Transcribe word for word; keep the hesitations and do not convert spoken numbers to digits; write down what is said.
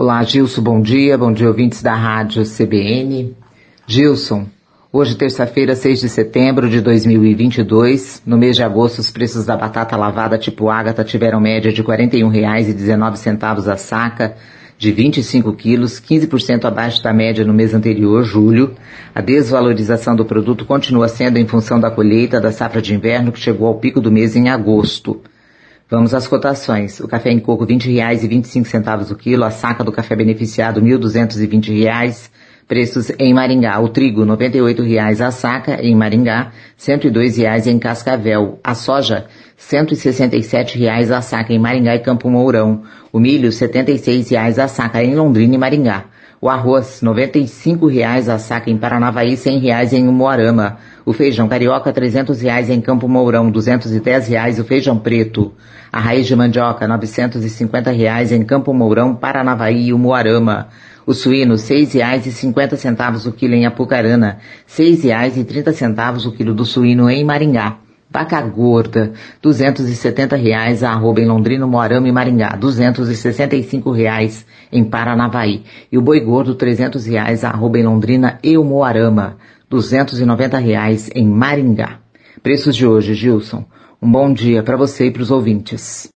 Olá, Gilson, bom dia. Bom dia, ouvintes da Rádio C B N. Gilson, hoje, terça-feira, seis de setembro de dois mil e vinte e dois, no mês de agosto, os preços da batata lavada tipo Ágata tiveram média de quarenta e um reais e dezenove centavos a saca, de vinte e cinco quilos, quinze por cento abaixo da média no mês anterior, julho. A desvalorização do produto continua sendo em função da colheita da safra de inverno, que chegou ao pico do mês em agosto. Vamos às cotações. O café em coco, vinte reais e vinte e cinco centavos o quilo. A saca do café beneficiado, mil duzentos e vinte reais. Preços em Maringá. O trigo, noventa e oito reais a saca em Maringá, cento e dois reais em Cascavel. A soja, cento e sessenta e sete reais a saca em Maringá e Campo Mourão. O milho, setenta e seis reais a saca em Londrina e Maringá. O arroz, noventa e cinco reais a saca em Paranavaí, cem reais em Umuarama. O feijão carioca, trezentos reais em Campo Mourão, duzentos e dez reais o feijão preto. A raiz de mandioca, novecentos e cinquenta reais em Campo Mourão, Paranavaí e Umuarama. O suíno, seis reais e cinquenta centavos o quilo em Apucarana, seis reais e trinta centavos o quilo do suíno em Maringá. Vaca gorda, duzentos e setenta reais a arroba em Londrina, Umuarama e Maringá, duzentos e sessenta e cinco reais em Paranavaí. E o boi gordo, trezentos reais a arroba em Londrina e Umuarama, duzentos e noventa reais em Maringá. Preços de hoje, Gilson. Um bom dia para você e para os ouvintes.